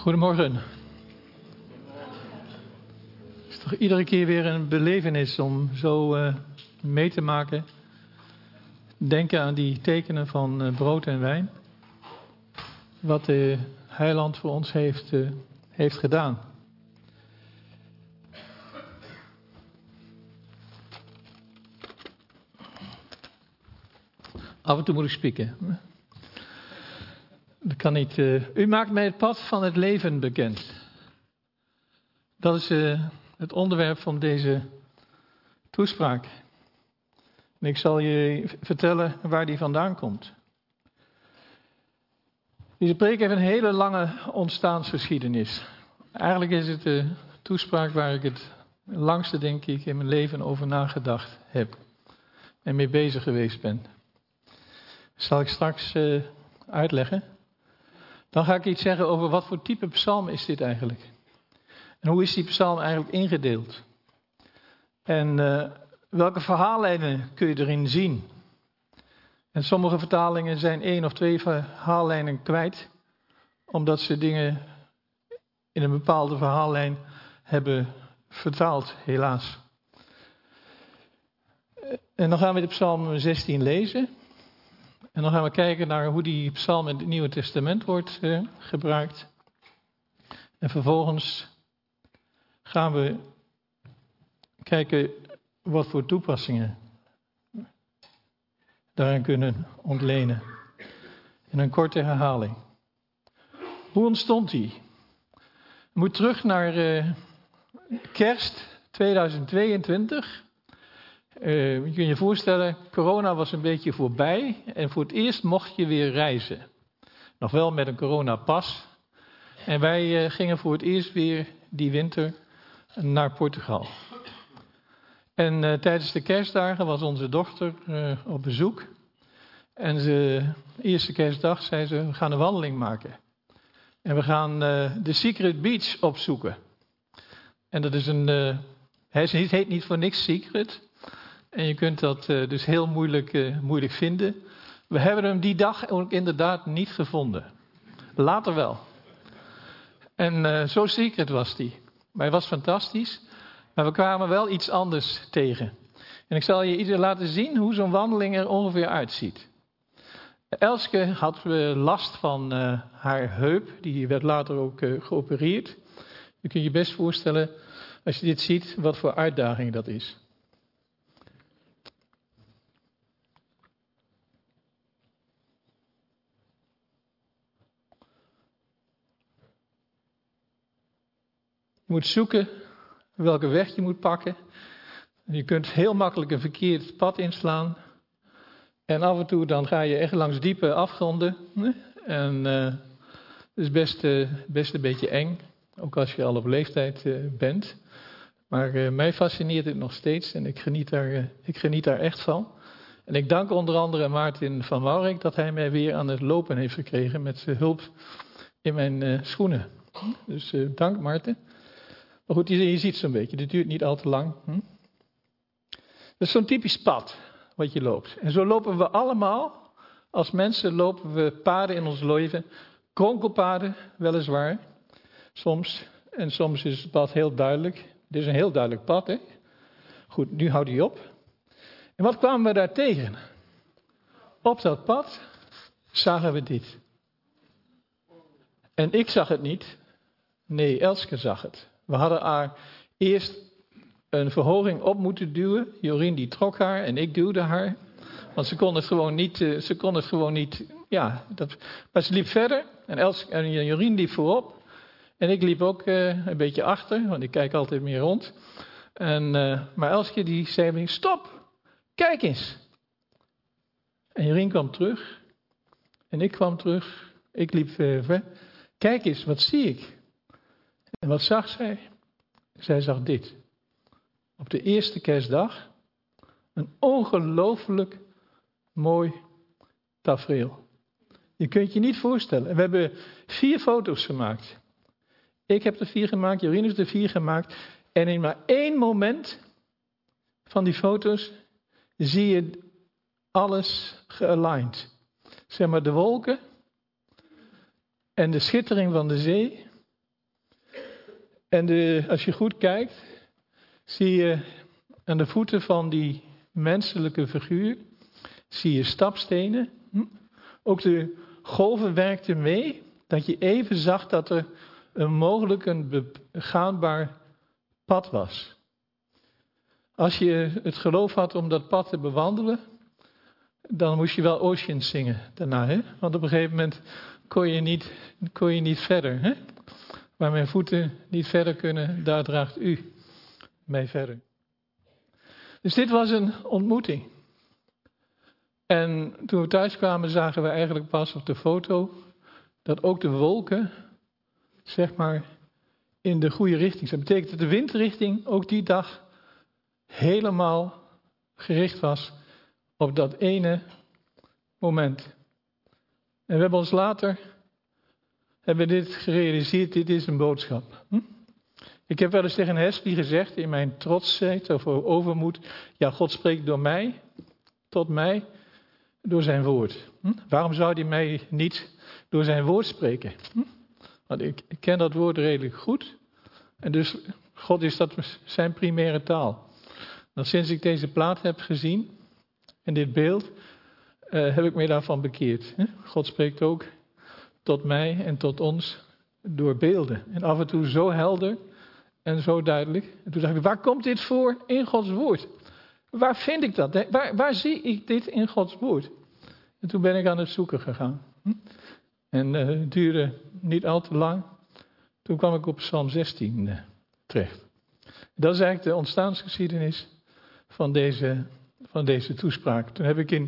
Goedemorgen. Het is toch iedere keer weer een belevenis om zo mee te maken. Denken aan die tekenen van brood en wijn. Wat de Heiland voor ons heeft gedaan. Af en toe moet ik spieken. Dat kan niet. U maakt mij het pad van het leven bekend. Dat is het onderwerp van deze toespraak. En ik zal je vertellen waar die vandaan komt. Deze preek heeft een hele lange ontstaansgeschiedenis. Eigenlijk is het de toespraak waar ik het langste, denk ik, in mijn leven over nagedacht heb. En mee bezig geweest ben. Dat zal ik straks uitleggen. Dan ga ik iets zeggen over wat voor type psalm is dit eigenlijk. En hoe is die psalm eigenlijk ingedeeld? En welke verhaallijnen kun je erin zien? En sommige vertalingen zijn 1 of 2 verhaallijnen kwijt. Omdat ze dingen in een bepaalde verhaallijn hebben vertaald, helaas. En dan gaan we de psalm 16 lezen. En dan gaan we kijken naar hoe die psalm in het Nieuwe Testament wordt gebruikt. En vervolgens gaan we kijken wat voor toepassingen daarin kunnen ontlenen. In een korte herhaling. Hoe ontstond die? We moeten terug naar kerst 2022. Je kunt je voorstellen, corona was een beetje voorbij en voor het eerst mocht je weer reizen. Nog wel met een coronapas. En wij gingen voor het eerst weer die winter naar Portugal. En tijdens de kerstdagen was onze dochter op bezoek. En de eerste kerstdag zei ze, we gaan een wandeling maken. En we gaan de Secret Beach opzoeken. En dat is het heet niet voor niks Secret. En je kunt dat dus heel moeilijk vinden. We hebben hem die dag ook inderdaad niet gevonden. Later wel. En zo secret was die. Maar hij was fantastisch. Maar we kwamen wel iets anders tegen. En ik zal je ieder laten zien hoe zo'n wandeling er ongeveer uitziet. Elske had last van haar heup. Die werd later ook geopereerd. Je kunt je best voorstellen, als je dit ziet, wat voor uitdaging dat is. Je moet zoeken welke weg je moet pakken. Je kunt heel makkelijk een verkeerd pad inslaan. En af en toe dan ga je echt langs diepe afgronden. En dat is best een beetje eng. Ook als je al op leeftijd bent. Maar mij fascineert het nog steeds en ik geniet daar echt van. En ik dank onder andere Maarten van Maurik dat hij mij weer aan het lopen heeft gekregen met zijn hulp in mijn schoenen. Dus dank Maarten. Maar goed, je ziet zo'n beetje, dit duurt niet al te lang. Dat is zo'n typisch pad wat je loopt. En zo lopen we allemaal, als mensen lopen we paden in ons leven. Kronkelpaden, weliswaar, soms. En soms is het pad heel duidelijk. Dit is een heel duidelijk pad, hè. Goed, nu houdt hij op. En wat kwamen we daar tegen? Op dat pad zagen we dit. En ik zag het niet. Nee, Elske zag het. We hadden haar eerst een verhoging op moeten duwen. Jorien die trok haar en ik duwde haar. Want ze kon het gewoon niet. Ja, maar ze liep verder. En Jorien liep voorop. En ik liep ook een beetje achter. Want ik kijk altijd meer rond. Maar Elske die zei me, stop. Kijk eens. En Jorien kwam terug. En ik kwam terug. Ik liep ver. Kijk eens, wat zie ik? En wat zag zij? Zij zag dit. Op de eerste kerstdag een ongelooflijk mooi tafereel. Je kunt je niet voorstellen. En we hebben 4 foto's gemaakt. Ik heb er 4 gemaakt, Jorien heeft er 4 gemaakt. En in maar 1 moment van die foto's zie je alles gealigned. Zeg maar de wolken en de schittering van de zee En als je goed kijkt, zie je aan de voeten van die menselijke figuur, zie je stapstenen. Ook de golven werkten mee, dat je even zag dat er mogelijk een begaanbaar pad was. Als je het geloof had om dat pad te bewandelen, dan moest je wel Oceans zingen daarna. Hè? Want op een gegeven moment kon je niet verder. Hè? Waar mijn voeten niet verder kunnen, daar draagt u mij verder. Dus dit was een ontmoeting. En toen we thuis kwamen zagen we eigenlijk pas op de foto dat ook de wolken, zeg maar, in de goede richting zijn. Dat betekent dat de windrichting ook die dag helemaal gericht was op dat ene moment. En we hebben ons later dit gerealiseerd, dit is een boodschap. Ik heb wel eens tegen Hesby gezegd in mijn trotsheid of overmoed, ja, God spreekt door mij, tot mij, door zijn woord. Waarom zou hij mij niet door zijn woord spreken? Want ik ken dat woord redelijk goed. En dus God is dat zijn primaire taal. Nou, sinds ik deze plaat heb gezien en dit beeld, heb ik me daarvan bekeerd. God spreekt ook tot mij en tot ons door beelden. En af en toe zo helder en zo duidelijk. En toen dacht ik, waar komt dit voor in Gods woord? Waar vind ik dat? Waar zie ik dit in Gods woord? En toen ben ik aan het zoeken gegaan. En het duurde niet al te lang. Toen kwam ik op Psalm 16 terecht. Dat is eigenlijk de ontstaansgeschiedenis van deze toespraak. Toen heb ik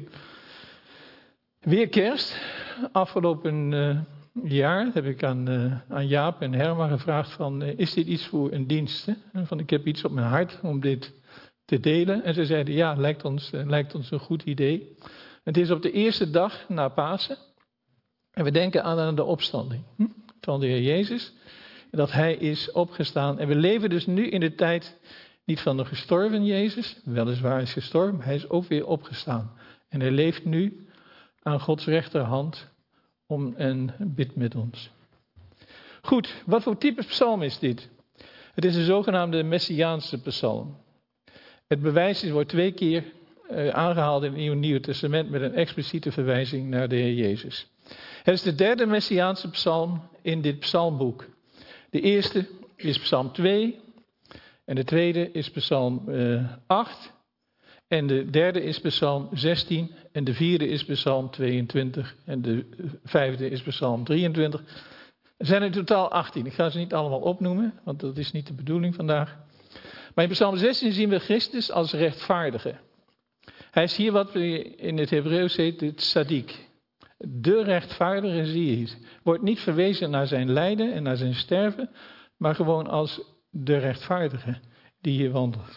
weer kerst, afgelopen jaar, heb ik aan Jaap en Herma gevraagd van, is dit iets voor een dienst? Van, ik heb iets op mijn hart om dit te delen. En ze zeiden, ja, lijkt ons een goed idee. Het is op de eerste dag na Pasen. En we denken aan de opstanding van de Heer Jezus. Dat hij is opgestaan. En we leven dus nu in de tijd niet van de gestorven Jezus. Weliswaar is gestorven, maar hij is ook weer opgestaan. En hij leeft nu aan Gods rechterhand en bidt met ons. Goed, wat voor type psalm is dit? Het is een zogenaamde Messiaanse psalm. Het bewijs wordt 2 keer aangehaald in het Nieuwe Testament met een expliciete verwijzing naar de Heer Jezus. Het is de derde Messiaanse psalm in dit psalmboek. De eerste is psalm 2 en de tweede is psalm 8 en de derde is psalm 16 en de vierde is psalm 22 en de vijfde is psalm 23. Er zijn in totaal 18. Ik ga ze niet allemaal opnoemen, want dat is niet de bedoeling vandaag. Maar in psalm 16 zien we Christus als rechtvaardige. Hij is hier wat we in het Hebreeuws heet het tzaddik. De rechtvaardige zie je hier. Wordt niet verwezen naar zijn lijden en naar zijn sterven, maar gewoon als de rechtvaardige die hier wandelt.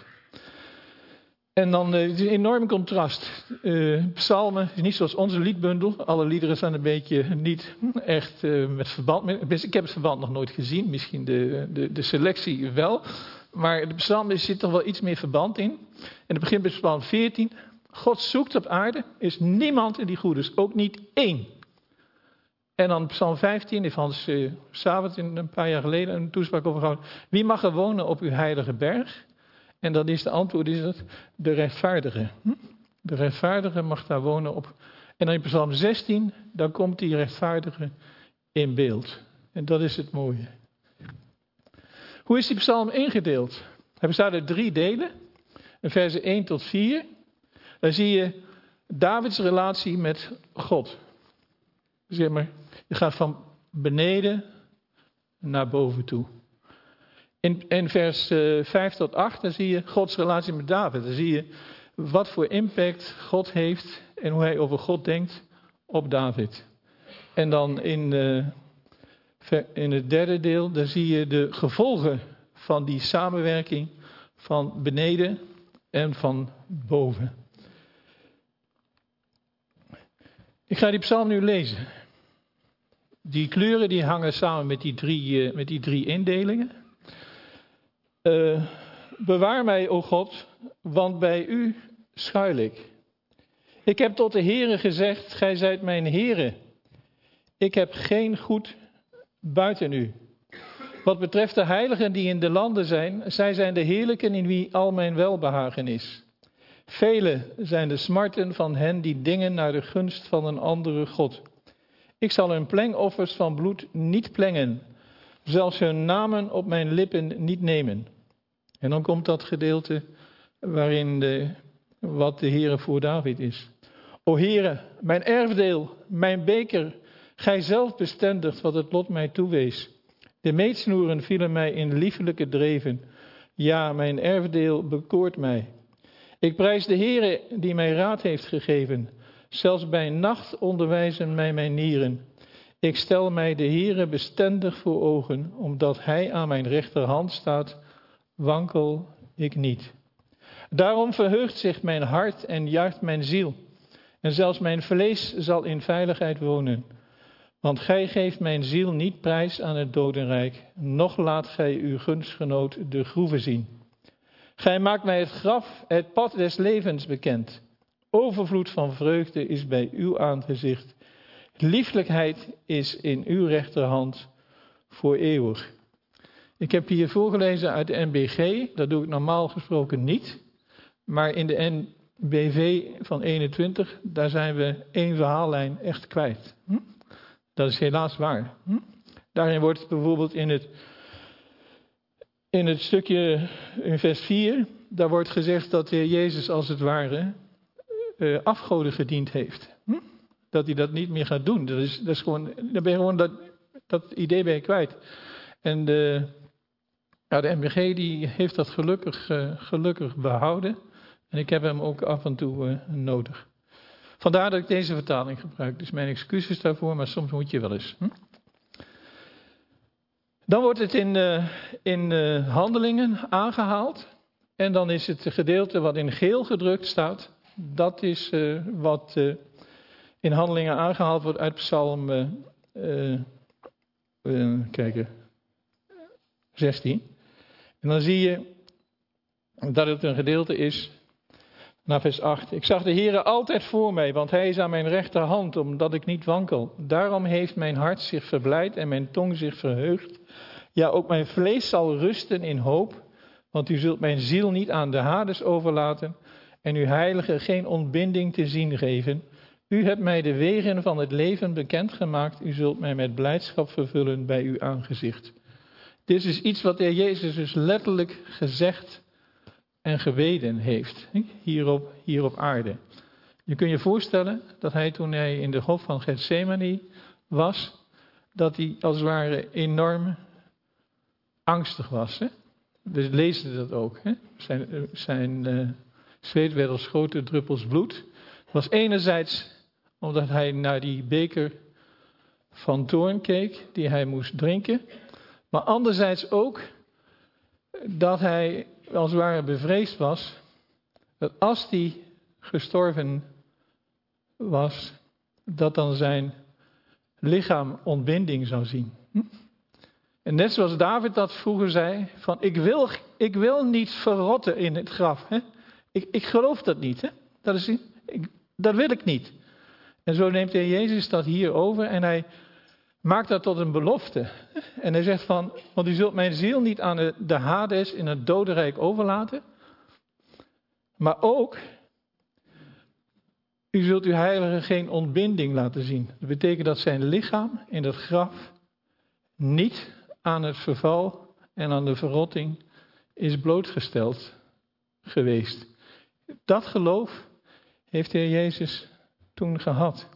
En dan het is een enorm contrast. Psalmen is niet zoals onze liedbundel. Alle liederen zijn een beetje niet echt met verband. Ik heb het verband nog nooit gezien. Misschien de selectie wel. Maar de psalmen zit toch wel iets meer verband in. En het begint bij psalm 14. God zoekt op aarde. Is niemand die goed is. Ook niet één. En dan psalm 15. Heeft Hans Savert een paar jaar geleden een toespraak over gehouden. Wie mag er wonen op uw heilige berg? En dan is de antwoord de rechtvaardige. De rechtvaardige mag daar wonen op. En dan in psalm 16, dan komt die rechtvaardige in beeld. En dat is het mooie. Hoe is die psalm ingedeeld? Hij bestaat uit 3 delen. In versen 1 tot 4. Dan zie je Davids relatie met God. Zeg maar, je gaat van beneden naar boven toe. In vers 5 tot 8, dan zie je Gods relatie met David. Dan zie je wat voor impact God heeft en hoe hij over God denkt op David. En dan in het derde deel, dan zie je de gevolgen van die samenwerking van beneden en van boven. Ik ga die psalm nu lezen. Die kleuren die hangen samen met die drie indelingen. Bewaar mij, o God, want bij u schuil ik. Ik heb tot de Heere gezegd, gij zijt mijn Heere. Ik heb geen goed buiten u. Wat betreft de heiligen die in de landen zijn, zij zijn de heerlijken in wie al mijn welbehagen is. Vele zijn de smarten van hen die dingen naar de gunst van een andere God. Ik zal hun plengoffers van bloed niet plengen, zelfs hun namen op mijn lippen niet nemen. En dan komt dat gedeelte waarin wat de Heere voor David is. O Heere, mijn erfdeel, mijn beker, gij zelf bestendigt wat het lot mij toewees. De meetsnoeren vielen mij in liefelijke dreven. Ja, mijn erfdeel bekoort mij. Ik prijs de Heere die mij raad heeft gegeven. Zelfs bij nacht onderwijzen mij mijn nieren. Ik stel mij de Heere bestendig voor ogen, omdat hij aan mijn rechterhand staat, wankel ik niet. Daarom verheugt zich mijn hart en juicht mijn ziel. En zelfs mijn vlees zal in veiligheid wonen. Want gij geeft mijn ziel niet prijs aan het dodenrijk, noch laat gij uw gunstgenoot de groeve zien. Gij maakt mij het graf, het pad des levens bekend. Overvloed van vreugde is bij uw aangezicht. Lieflijkheid is in uw rechterhand voor eeuwig. Ik heb hier voorgelezen uit de NBG, dat doe ik normaal gesproken niet. Maar in de NBV van 21, daar zijn we één verhaallijn echt kwijt. Dat is helaas waar. Daarin wordt bijvoorbeeld in het stukje in vers 4, daar wordt gezegd dat de Heer Jezus als het ware afgoden gediend heeft. Dat hij dat niet meer gaat doen. Dat is gewoon, dan ben je gewoon dat idee ben je kwijt. En de MBG die heeft dat gelukkig behouden. En ik heb hem ook af en toe nodig. Vandaar dat ik deze vertaling gebruik. Dus mijn excuses daarvoor, maar soms moet je wel eens. Dan wordt het in Handelingen aangehaald. En dan is het gedeelte wat in geel gedrukt staat. Dat is wat in Handelingen aangehaald wordt uit Psalm 16. En dan zie je dat het een gedeelte is naar vers 8. Ik zag de Heere altijd voor mij, want hij is aan mijn rechterhand, omdat ik niet wankel. Daarom heeft mijn hart zich verblijd en mijn tong zich verheugd. Ja, ook mijn vlees zal rusten in hoop, want u zult mijn ziel niet aan de Hades overlaten en uw heilige geen ontbinding te zien geven. U hebt mij de wegen van het leven bekendgemaakt, u zult mij met blijdschap vervullen bij uw aangezicht. Dit is iets wat de Heer Jezus dus letterlijk gezegd en gebeden heeft, hier op aarde. Je kunt je voorstellen dat hij toen hij in de hof van Gethsemane was, dat hij als het ware enorm angstig was. Hè? We lezen dat ook. Hè? Zijn zweet werd als grote druppels bloed. Het was enerzijds omdat hij naar die beker van toorn keek, die hij moest drinken. Maar anderzijds ook dat hij als het ware bevreesd was, dat als hij gestorven was, dat dan zijn lichaam ontbinding zou zien. En net zoals David dat vroeger zei, van ik wil niet verrotten in het graf. Hè? Ik geloof dat niet. Hè? Dat wil ik niet. En zo neemt de Heer Jezus dat hier over en hij maakt dat tot een belofte. En hij zegt van, want u zult mijn ziel niet aan de Hades in het dodenrijk overlaten. Maar ook, u zult uw heilige geen ontbinding laten zien. Dat betekent dat zijn lichaam in het graf niet aan het verval en aan de verrotting is blootgesteld geweest. Dat geloof heeft de Heer Jezus toen gehad.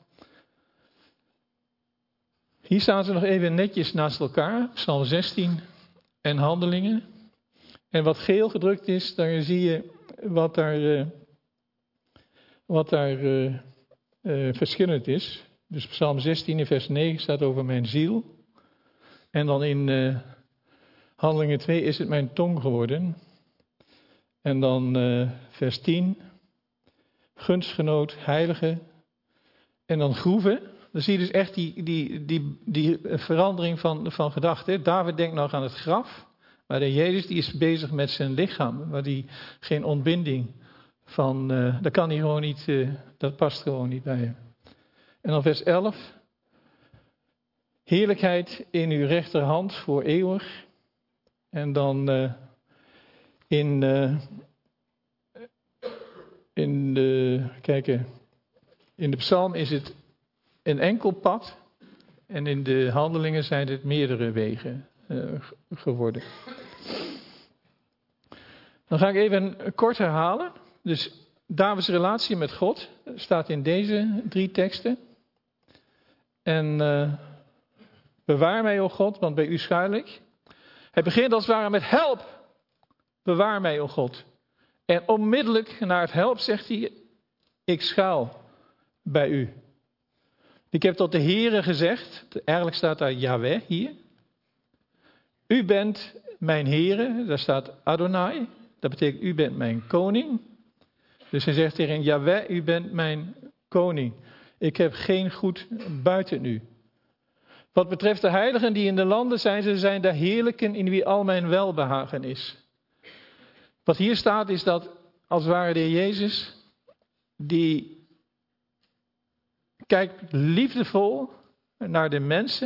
Hier staan ze nog even netjes naast elkaar, Psalm 16 en Handelingen. En wat geel gedrukt is, daar zie je wat daar verschillend is. Dus Psalm 16 in vers 9 staat over mijn ziel. En dan in Handelingen 2 is het mijn tong geworden. En dan vers 10, gunstgenoot, heilige. En dan groeven. Dan zie je dus echt die verandering van gedachten. David denkt nog aan het graf. Maar de Jezus die is bezig met zijn lichaam. Waar hij geen ontbinding van... dat kan hij gewoon niet... dat past gewoon niet bij hem. En dan vers 11. Heerlijkheid in uw rechterhand voor eeuwig. En dan in de psalm is het een enkel pad. En in de handelingen zijn het meerdere wegen geworden. Dan ga ik even kort herhalen. Dus Davids relatie met God staat in deze 3 teksten. En bewaar mij, o God, want bij u schuil ik. Hij begint als het ware met help. Bewaar mij, o God. En onmiddellijk na het help zegt hij, ik schuil bij u. Ik heb tot de Heere gezegd, eigenlijk staat daar Yahweh hier. U bent mijn Heere, daar staat Adonai. Dat betekent, u bent mijn koning. Dus hij zegt tegen Yahweh, u bent mijn koning. Ik heb geen goed buiten u. Wat betreft de heiligen die in de landen zijn, ze zijn de heerlijken in wie al mijn welbehagen is. Wat hier staat is dat, als het ware de Heer Jezus, die kijkt liefdevol naar de mensen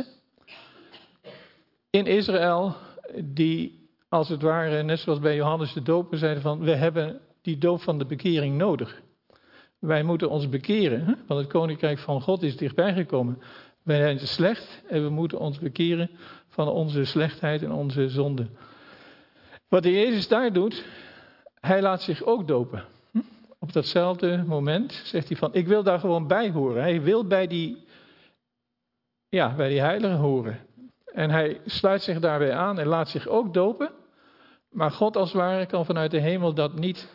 in Israël, die als het ware, net zoals bij Johannes de Doper, zeiden van, we hebben die doop van de bekering nodig. Wij moeten ons bekeren, want het koninkrijk van God is dichtbij gekomen. Wij zijn slecht en we moeten ons bekeren van onze slechtheid en onze zonde. Wat de Jezus daar doet, hij laat zich ook dopen. Op datzelfde moment zegt hij van, ik wil daar gewoon bij horen. Hij wil bij die heiligen horen. En hij sluit zich daarbij aan en laat zich ook dopen. Maar God als het ware kan vanuit de hemel dat niet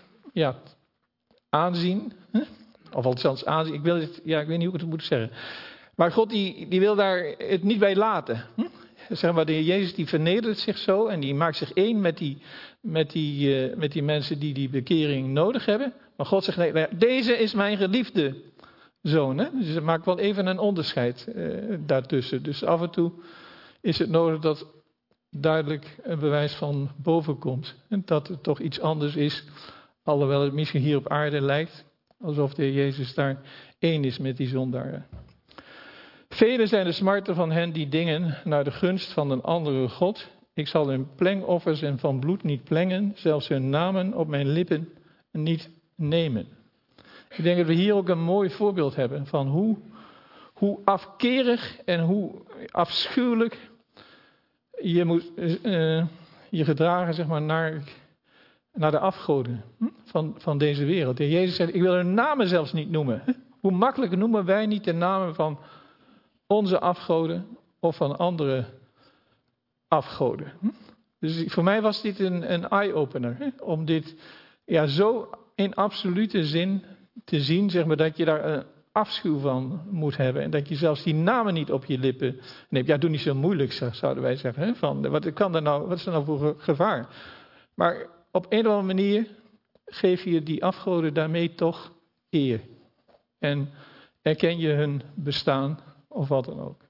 aanzien. Of althans aanzien, ik weet niet hoe ik het moet zeggen. Maar God die wil daar het niet bij laten. Zeg maar, de Heer Jezus die vernedert zich zo en die maakt zich één met die mensen die bekering nodig hebben. Maar God zegt, nee, deze is mijn geliefde zoon. Hè? Dus er maakt wel even een onderscheid daartussen. Dus af en toe is het nodig dat duidelijk een bewijs van boven komt. En dat het toch iets anders is, alhoewel het misschien hier op aarde lijkt alsof de Heer Jezus daar één is met die zondaren. Velen zijn de smarten van hen die dingen naar de gunst van een andere God. Ik zal hun plengoffers en van bloed niet plengen, zelfs hun namen op mijn lippen niet nemen. Ik denk dat we hier ook een mooi voorbeeld hebben van hoe afkerig en hoe afschuwelijk je moet je gedragen, zeg maar, naar de afgoden van deze wereld. De Heer Jezus zegt, ik wil hun namen zelfs niet noemen. Hoe makkelijk noemen wij niet de namen van onze afgoden of van andere afgoden. Dus voor mij was dit een eye-opener. Om dit zo in absolute zin te zien, zeg maar, dat je daar een afschuw van moet hebben. En dat je zelfs die namen niet op je lippen neemt. Ja, doe niet zo moeilijk, zouden wij zeggen. Hè? Van, wat is er nou voor gevaar? Maar op een of andere manier geef je die afgoden daarmee toch eer. En erken je hun bestaan of wat dan ook.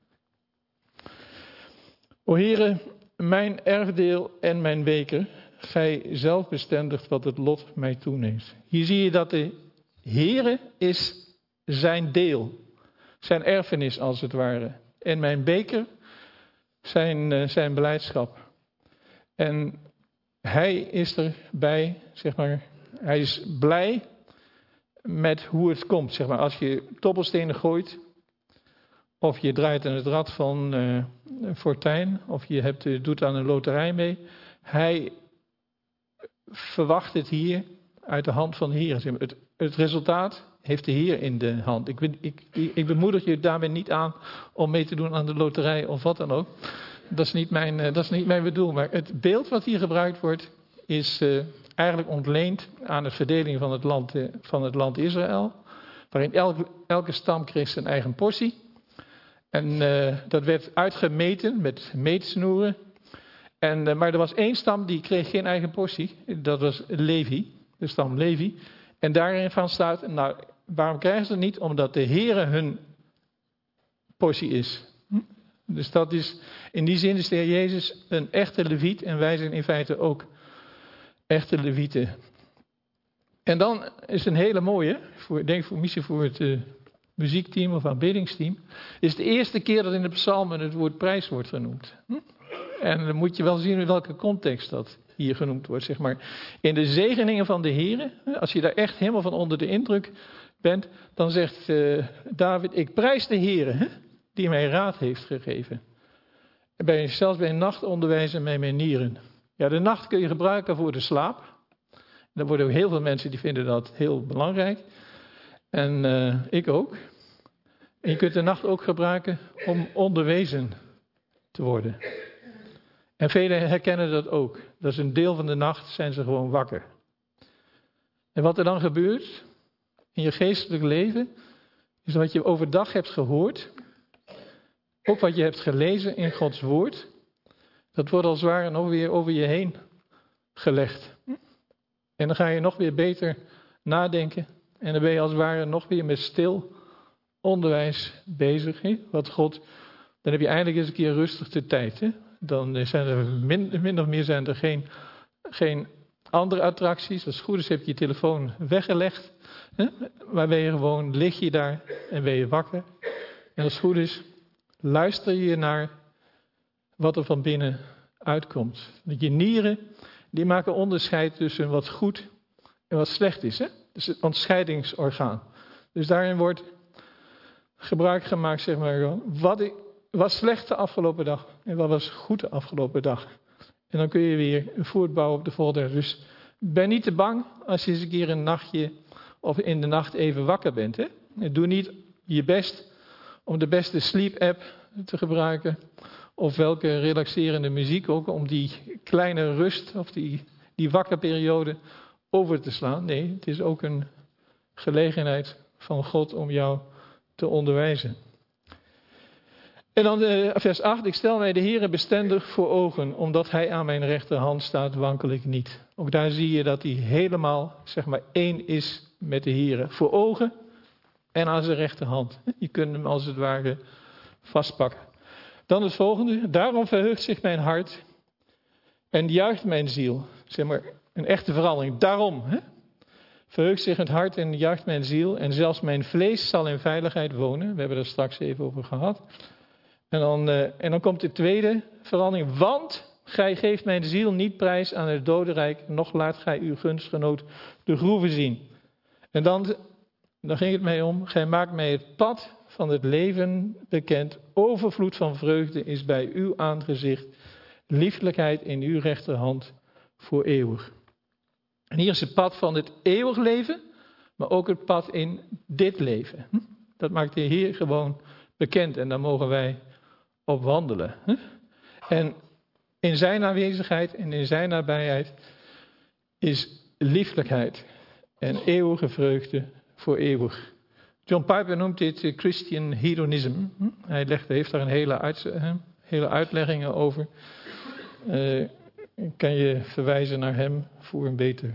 O Heere, mijn erfdeel en mijn beker, gij zelf bestendigt wat het lot mij toeneemt. Hier zie je dat de Heere is zijn deel, zijn erfenis als het ware. En mijn beker, zijn belijdschap. En hij is erbij, zeg maar, hij is blij met hoe het komt. Zeg maar, als je dobbelstenen gooit, of je draait aan het rad van fortuin, of je doet aan een loterij mee. Hij verwacht het hier uit de hand van de Heer. Het resultaat heeft de Heer in de hand. Ik bemoedig je daarmee niet aan om mee te doen aan de loterij of wat dan ook. Dat is niet mijn bedoel. Maar het beeld wat hier gebruikt wordt is eigenlijk ontleend aan de verdeling van het land Israël. Waarin elke stam kreeg zijn eigen portie. En dat werd uitgemeten met meetsnoeren. Maar er was één stam die kreeg geen eigen portie. Dat was Levi, de stam Levi. En daarin van staat, nou, waarom krijgen ze het niet? Omdat de Heere hun portie is. Dus dat is, in die zin is de Heer Jezus een echte Leviet. En wij zijn in feite ook echte Levieten. En dan is een hele mooie, misschien voor het muziekteam of aanbiddingsteam. Is de eerste keer dat in de psalmen het woord prijs wordt genoemd. En dan moet je wel zien in welke context dat hier genoemd wordt, zeg maar. In de zegeningen van de Heere, als je daar echt helemaal van onder de indruk bent, dan zegt David, ik prijs de Heere, die mij raad heeft gegeven. Zelfs bij een nacht onderwijzen mij mijn nieren. Ja, de nacht kun je gebruiken voor de slaap. Er worden ook heel veel mensen die vinden dat heel belangrijk. En ik ook. En je kunt de nacht ook gebruiken om onderwezen te worden. En velen herkennen dat ook. Dat is een deel van de nacht, zijn ze gewoon wakker. En wat er dan gebeurt in je geestelijk leven, is wat je overdag hebt gehoord, ook wat je hebt gelezen in Gods woord, dat wordt als het ware nog weer over je heen gelegd. En dan ga je nog weer beter nadenken. En dan ben je als het ware nog weer met stil onderwijs bezig. Hè? Wat God, dan heb je eindelijk eens een keer rustig de tijd. Hè? Dan zijn er min of meer zijn er geen andere attracties. Als het goed is heb je je telefoon weggelegd. Hè? Maar ben je gewoon, lig je daar en ben je wakker. En als het goed is, luister je naar wat er van binnen uitkomt. Dat je nieren, die maken onderscheid tussen wat goed en wat slecht is. Hè? Dus het ontscheidingsorgaan. Dus daarin wordt gebruik gemaakt, zeg maar, wat was slecht de afgelopen dag en wat was goed de afgelopen dag. En dan kun je weer voortbouwen op de volgende. Dus ben niet te bang als je eens een keer een nachtje of in de nacht even wakker bent. Hè? Doe niet je best om de beste sleep app te gebruiken. Of welke relaxerende muziek ook, om die kleine rust of die wakkerperiode over te slaan. Nee, het is ook een gelegenheid van God om jou te onderwijzen. En dan vers 8. Ik stel mij de Heere bestendig voor ogen, omdat hij aan mijn rechterhand staat, wankel ik niet. Ook daar zie je dat hij helemaal, zeg maar, één is met de Heere. Voor ogen en aan zijn rechterhand. Je kunt hem als het ware vastpakken. Dan het volgende. Daarom verheugt zich mijn hart en juicht mijn ziel. Zeg maar, een echte verandering. Daarom verheugt zich het hart en juicht mijn ziel. En zelfs mijn vlees zal in veiligheid wonen. We hebben er straks even over gehad. En dan komt de tweede verandering. Want gij geeft mijn ziel niet prijs aan het dodenrijk. Noch laat gij uw gunstgenoot de groeven zien. En dan ging het mij om. Gij maakt mij het pad van het leven bekend. Overvloed van vreugde is bij uw aangezicht. Lieflijkheid in uw rechterhand voor eeuwig. En hier is het pad van het eeuwig leven. Maar ook het pad in dit leven. Dat maakt de Heer gewoon bekend. En daar mogen wij op wandelen. En in zijn aanwezigheid en in zijn nabijheid is lieflijkheid en eeuwige vreugde voor eeuwig. John Piper noemt dit Christian hedonism. Hij heeft daar een hele uitleggingen over. Kan je verwijzen naar hem voor een beter.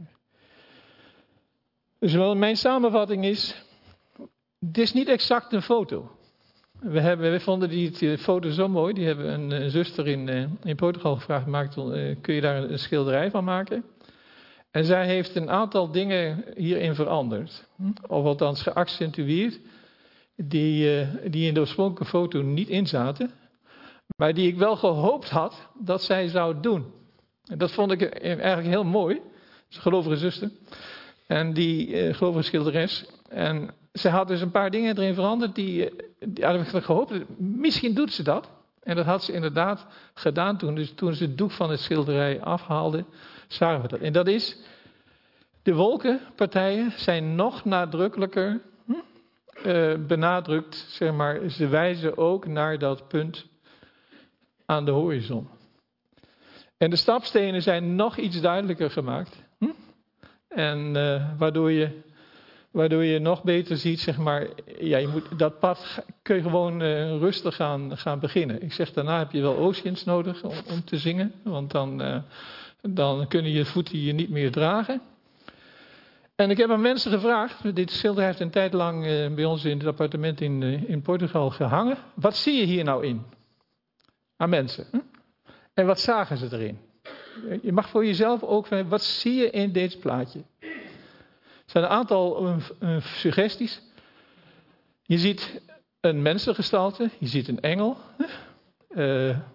Dus mijn samenvatting is, het is niet exact een foto. We vonden die foto zo mooi. Die hebben een zuster in Portugal gevraagd, kun je daar een schilderij van maken? En zij heeft een aantal dingen hierin veranderd. Of althans geaccentueerd. Die in de oorspronkelijke foto niet in zaten. Maar die ik wel gehoopt had dat zij zou doen. En dat vond ik eigenlijk heel mooi. Dat is een gelovige zuster. En die gelovige schilderes. En zij had dus een paar dingen erin veranderd. Die had ik gehoopt. Misschien doet ze dat. En dat had ze inderdaad gedaan toen. Dus toen ze het doek van het schilderij afhaalde, zagen we dat. En dat is, de wolkenpartijen zijn nog nadrukkelijker benadrukt. Zeg maar, ze wijzen ook naar dat punt aan de horizon. En de stapstenen zijn nog iets duidelijker gemaakt. En waardoor je nog beter ziet, zeg maar, dat pad kun je gewoon rustig gaan beginnen. Ik zeg, daarna heb je wel oceans nodig om te zingen, want dan kunnen je voeten je niet meer dragen. En ik heb aan mensen gevraagd, dit schilder heeft een tijd lang bij ons in het appartement in Portugal gehangen. Wat zie je hier nou in? Aan mensen. En wat zagen ze erin? Je mag voor jezelf ook, wat zie je in dit plaatje? Er zijn een aantal suggesties. Je ziet een mensengestalte, je ziet een engel.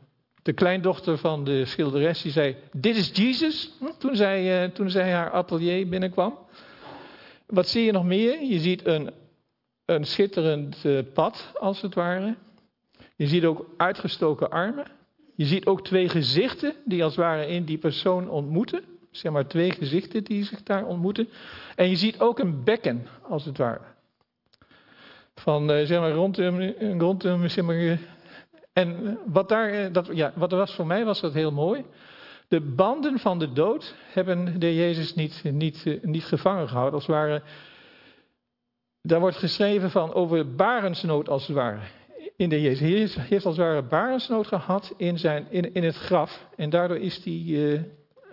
De kleindochter van de schilderes die zei, dit is Jesus, toen zij haar atelier binnenkwam. Wat zie je nog meer? Je ziet een schitterend pad, als het ware. Je ziet ook uitgestoken armen. Je ziet ook twee gezichten die als het ware in die persoon ontmoeten. Zeg maar 2 gezichten die zich daar ontmoeten. En je ziet ook een bekken, als het ware. Van, zeg maar, rondom zeg maar. En wat er was voor mij, was dat heel mooi. De banden van de dood hebben de Jezus niet gevangen gehouden. Als het ware, daar wordt geschreven van over barensnood, als het ware. In de Jezus heeft als het ware barensnood gehad in het graf. En daardoor is hij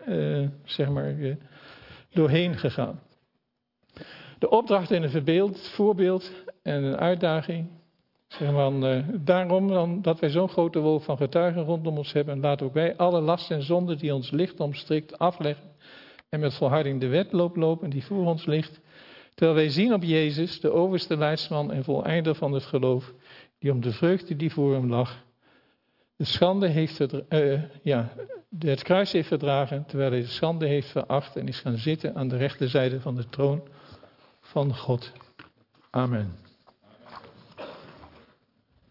doorheen gegaan. De opdracht in een voorbeeld en een uitdaging. Zeg maar, daarom dan, dat wij zo'n grote wolk van getuigen rondom ons hebben, laten ook wij alle last en zonden die ons licht omstrikt afleggen en met volharding de wedloop lopen die voor ons ligt. Terwijl wij zien op Jezus, de overste leidsman en voleinder van het geloof, die om de vreugde die voor hem lag, het kruis heeft verdragen, terwijl hij de schande heeft veracht en is gaan zitten aan de rechterzijde van de troon van God. Amen.